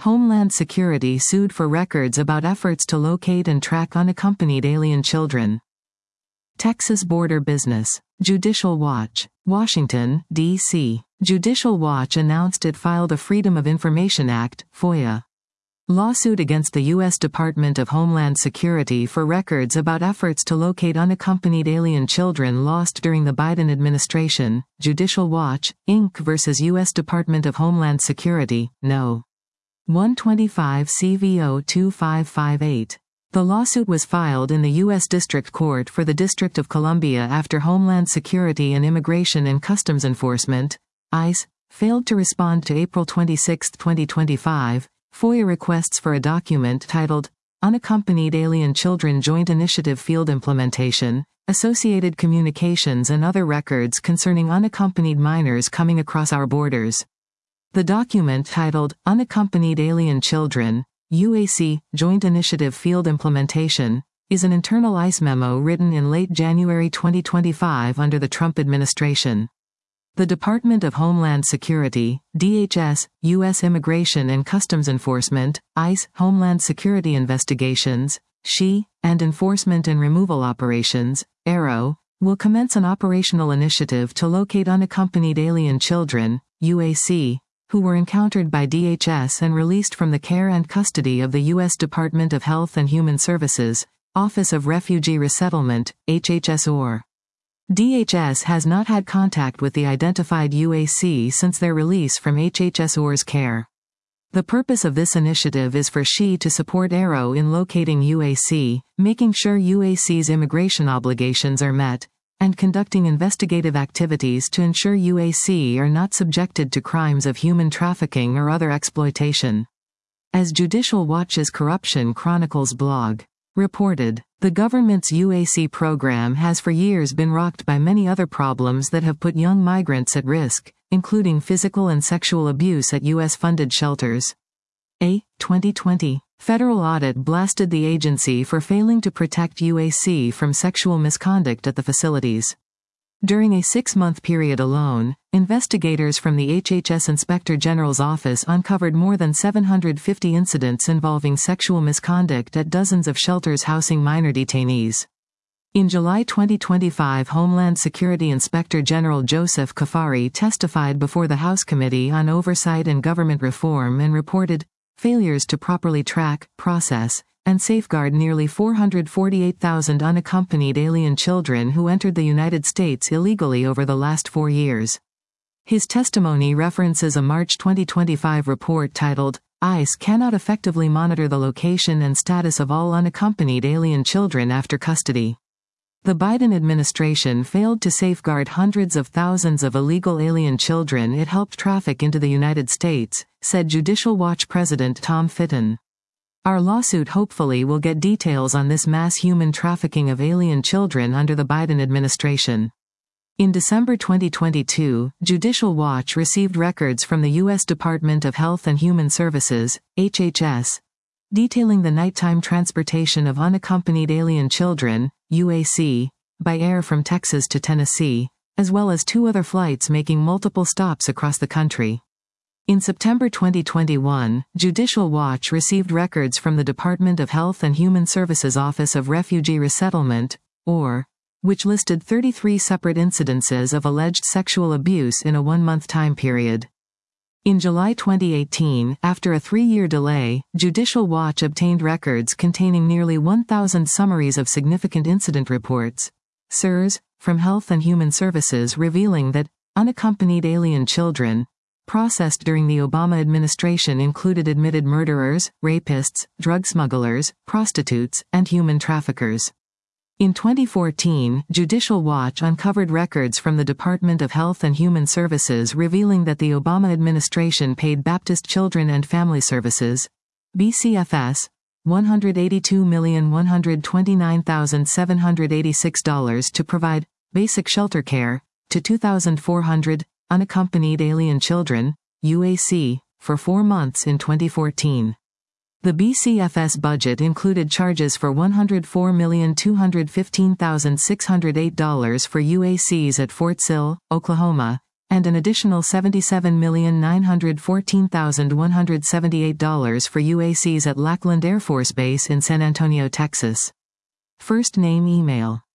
Homeland Security sued for records about efforts to locate and track unaccompanied alien children. Texas Border Business. Judicial Watch. Washington, D.C. Judicial Watch announced it filed a Freedom of Information Act, FOIA, lawsuit against the U.S. Department of Homeland Security for records about efforts to locate unaccompanied alien children lost during the Biden administration. Judicial Watch, Inc. vs. U.S. Department of Homeland Security, No. 125 CVO 2558. The lawsuit was filed in the U.S. District Court for the District of Columbia after Homeland Security and Immigration and Customs Enforcement, ICE, failed to respond to April 26, 2025, FOIA requests for a document titled, Unaccompanied Alien Children Joint Initiative Field Implementation, Associated Communications and Other Records Concerning Unaccompanied Minors Coming Across Our Borders. The document titled, Unaccompanied Alien Children, UAC, Joint Initiative Field Implementation, is an internal ICE memo written in late January 2025 under the Trump administration. The Department of Homeland Security, DHS, U.S. Immigration and Customs Enforcement, ICE, Homeland Security Investigations, SHE, and Enforcement and Removal Operations, ARROW, will commence an operational initiative to locate unaccompanied alien children, UAC, who were encountered by DHS and released from the care and custody of the U.S. Department of Health and Human Services, Office of Refugee Resettlement, HHS/OR. DHS has not had contact with the identified UAC since their release from HHS/OR's care. The purpose of this initiative is for SHE to support ARROW in locating UAC, making sure UAC's immigration obligations are met, and conducting investigative activities to ensure UAC are not subjected to crimes of human trafficking or other exploitation. As Judicial Watch's Corruption Chronicles blog reported, the government's UAC program has for years been rocked by many other problems that have put young migrants at risk, including physical and sexual abuse at U.S.-funded shelters. A 2020 federal audit blasted the agency for failing to protect UAC from sexual misconduct at the facilities. During a 6-month period alone, investigators from the HHS Inspector General's office uncovered more than 750 incidents involving sexual misconduct at dozens of shelters housing minor detainees. In July 2025, Homeland Security Inspector General Joseph Kafari testified before the House Committee on Oversight and Government Reform and reported failures to properly track, process, and safeguard nearly 448,000 unaccompanied alien children who entered the United States illegally over the last 4 years. His testimony references a March 2025 report titled, ICE Cannot Effectively Monitor the Location and Status of All Unaccompanied Alien Children After Custody. The Biden administration failed to safeguard hundreds of thousands of illegal alien children it helped traffic into the United States, said Judicial Watch President Tom Fitton. Our lawsuit hopefully will get details on this mass human trafficking of alien children under the Biden administration. In December 2022, Judicial Watch received records from the U.S. Department of Health and Human Services, HHS, detailing the nighttime transportation of unaccompanied alien children, UAC, by air from Texas to Tennessee, as well as 2 other flights making multiple stops across the country. In September 2021, Judicial Watch received records from the Department of Health and Human Services Office of Refugee Resettlement, OR, which listed 33 separate incidences of alleged sexual abuse in a 1-month time period. In July 2018, after a 3-year delay, Judicial Watch obtained records containing nearly 1,000 summaries of significant incident reports, SIRS, from Health and Human Services revealing that unaccompanied alien children processed during the Obama administration included admitted murderers, rapists, drug smugglers, prostitutes, and human traffickers. In 2014, Judicial Watch uncovered records from the Department of Health and Human Services revealing that the Obama administration paid Baptist Children and Family Services, BCFS, $182,129,786 to provide basic shelter care to 2,400 unaccompanied alien children, UAC, for 4 months in 2014. The BCFS budget included charges for $104,215,608 for UACs at Fort Sill, Oklahoma, and an additional $77,914,178 for UACs at Lackland Air Force Base in San Antonio, Texas. First name email.